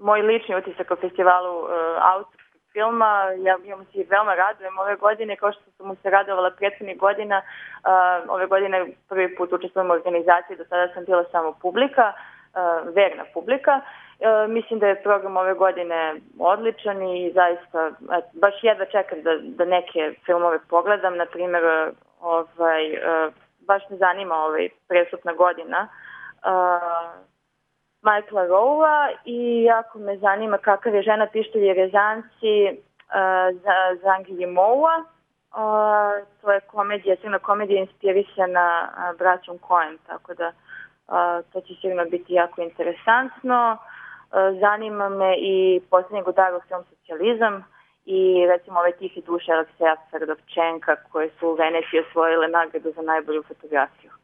moj lični utisak o festivalu autorskog filma. Ja mu se veoma radujem ove godine, kao što sam mu se radovala prethodnih godina. Ove godine prvi put učestvujem u organizaciji, do sada sam bila samo publika, verna publika. Mislim da je program ove godine odličan i zaista baš jedva čekam da neke filmove pogledam. Na primjer, baš me zanima Prestupna godina Michaela Rowe-a i jako me zanima Kakav je žena, pištolj i rezanci Zhang Yimou-a. To je crna komedija inspirisana braćom Coen, tako da to će sigurno biti jako interesantno. Zanima me i Posljednji Godard film Socijalizam i recimo ove Tihe duše Alekseja Ferdovčenka koje su u Veneciji osvojile nagradu za najbolju fotografiju.